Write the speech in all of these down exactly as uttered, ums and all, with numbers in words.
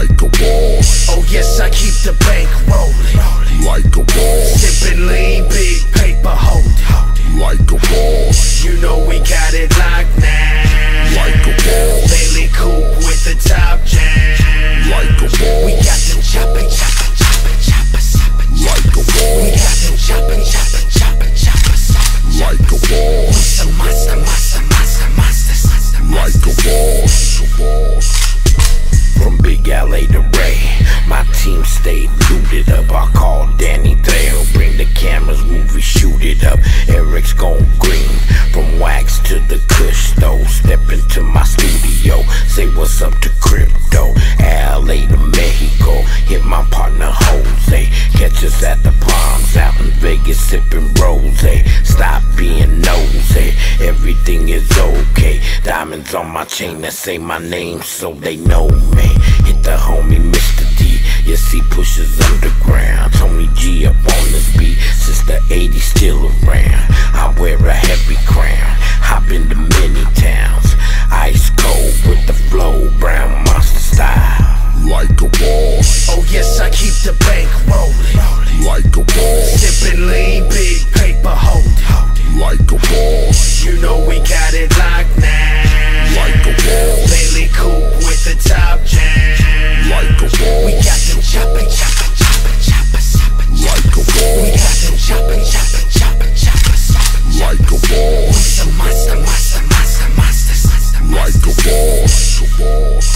like a boss. Oh yes, I keep the bank rolling like a boss. Sippin' lean, big paper holding like a boss. You know we got it locked now like a boss. Bailey coupe with the top jam like a boss. We got them choppin', choppin', choppin', choppin', choppin', like a boss. We got them choppin', choppin', choppin', choppin', choppin', like a boss. We some monster, monster, monster, monster, like a boss. A boss. From Big L A to Ray, my team stayed looted up. I called Danny Trejo, bring the cameras, movie, shoot it up. Eric's gone green, from wax to the kush though. Step into my studio, say what's up to crypto. L A to Mexico, hit my partner Jose. Catch us at the Palms, out in Vegas sipping rose. Stop being nosy, everything is okay. Diamonds on my chain that say my name so they know me. Hit the homie Mister D, yes he pushes underground. Tony G up on this beat since the eighties, still around. I wear a heavy crown, hop into many towns. Ice cold with the flow, brown monster style like a boss. Oh yes, I keep the bank rolling like a boss. Sippin' lean, big paper holding like a boss. You know we got it locked now like a boss. Bailey coupe with the top jam like a boss. We got them choppin', choppin', choppin', choppin', choppin', like a boss. We got them choppin', choppin', choppin', choppin', choppin', like a boss. We some monster, monster, monster, monster, like a boss. A boss.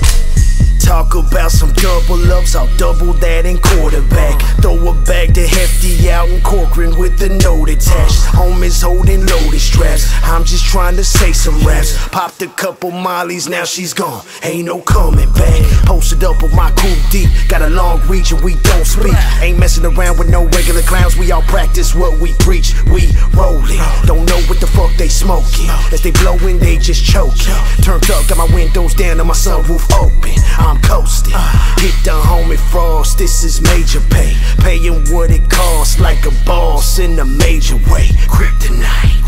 Talk about some double ups, I'll double that in quarterback. Throw a bag to Hefty out in Corcoran with the note attached. Homies holding loaded straps, I'm just trying to say some raps. Popped a couple mollies, now she's gone, ain't no coming back. Posted up with my crew deep, got a long reach and we don't speak. Ain't messing around with no regular clowns, we all practice what we preach. We rollin', don't know what the fuck they smoking. As they blowin', they just choking. Turned up, got my windows down and my sunroof open. I'm coasting, hit the homie Frost, this is major pay. Paying what it costs like a boss in a major way. Kryptonite,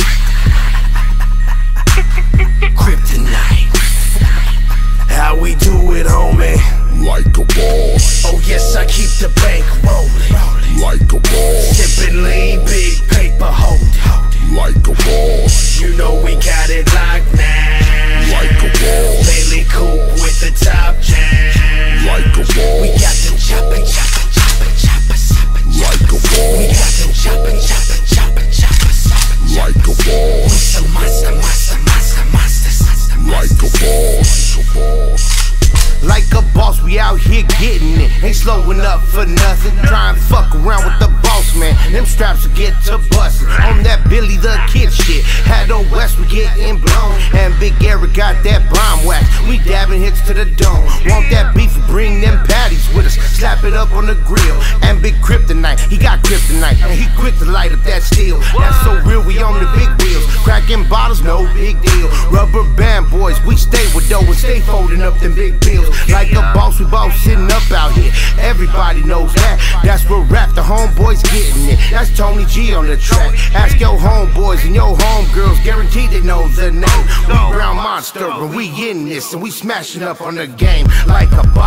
Kryptonite. How we do it, homie? Like a boss. Oh yes, I keep the bank rolling like a boss. Sippin' lean, big paper holding like a boss. You know we got it locked now like a boss. Bailey coupe with the top jam like a boss. We got them choppin', choppin', choppin', choppin', choppin', like a boss. We got them choppin', choppin', choppin', choppin', choppin', like a boss. We some monster, monster, monster, monster, like a boss. A boss. Like a boss, we out here getting it. Ain't slowing up for nothing. Try and fuck around with the boss, man. Them straps will get to bustin'. On that Billy the Kid shit. Had old West, we getting blown. And Big Eric got that bomb wax. We dabbing hits to the dome. Want that beef, bring them patties with us. Slap it up on the grill. And Big Kryptonite, he got kryptonite. And he quick to light up that steel. That's so real, we on the big wheels. Cracking bottles, no big deal. Rubber band boys, we stay with dough and stay folding up them big bills. Like a boss, we both sitting up out here. Everybody knows that. That's where rap, the homeboys getting it. That's Tony G on the track. Ask your homeboys and your homegirls, guaranteed they know the name. We Brown Monster and we in this and we smashing up on the game like a boss.